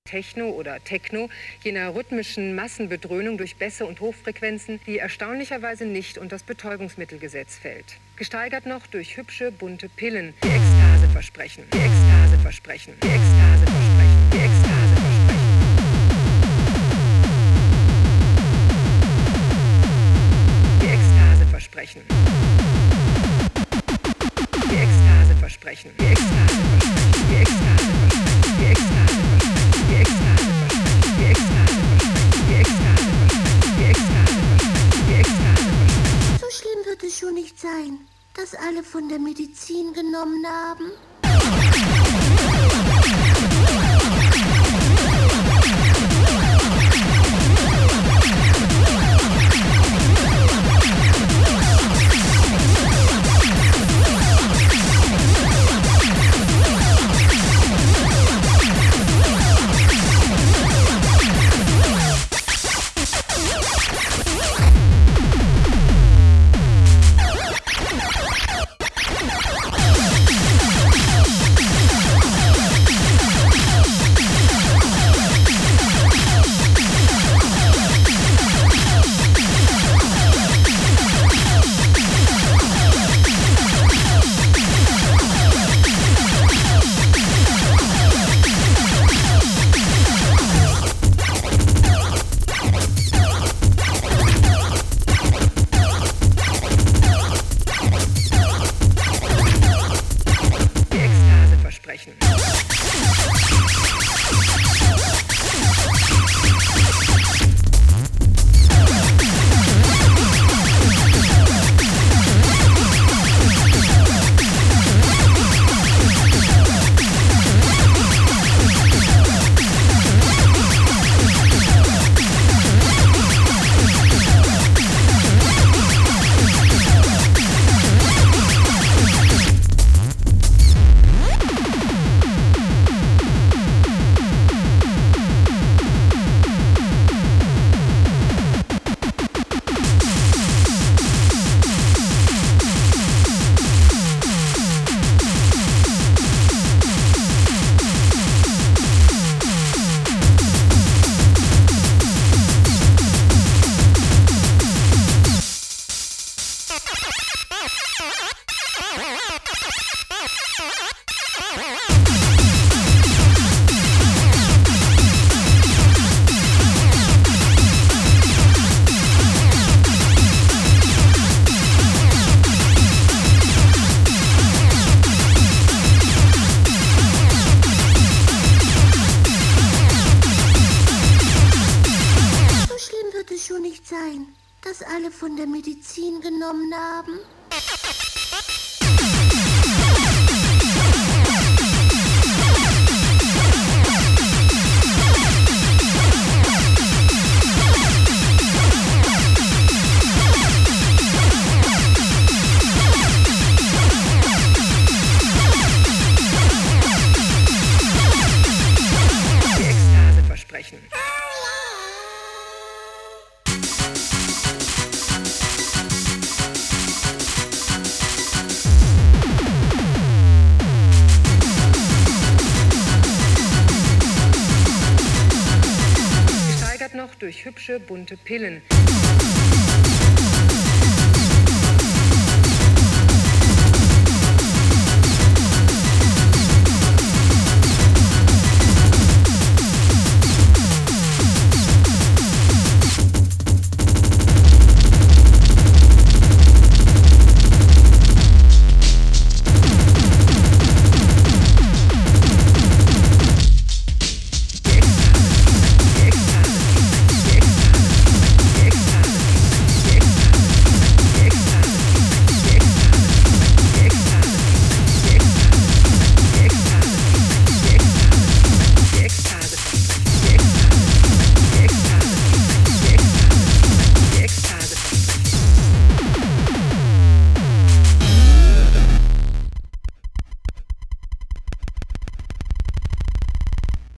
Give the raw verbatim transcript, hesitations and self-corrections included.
Techno oder Techno, jener rhythmischen Massenbedröhnung durch Bässe und Hochfrequenzen, die erstaunlicherweise nicht unter das Betäubungsmittelgesetz fällt. Gesteigert noch durch hübsche, bunte Pillen, die Ekstase versprechen, die Ekstase versprechen, die Ekstase versprechen, die Ekstase versprechen. Die Ekstase versprechen. Die Ekstase versprechen, die Ekstase versprechen, die Ekstase versprechen, die Ekstase versprechen, die Ekstase versprechen, die Ekstase versprechen, die Ekstase versprechen, die Ekstase versprechen, die Ekstase versprechen. So schlimm wird es schon nicht sein, dass alle von der Medizin genommen haben. Dass alle von der Medizin genommen haben? Die Ekstase versprechen. Noch durch hübsche, bunte Pillen.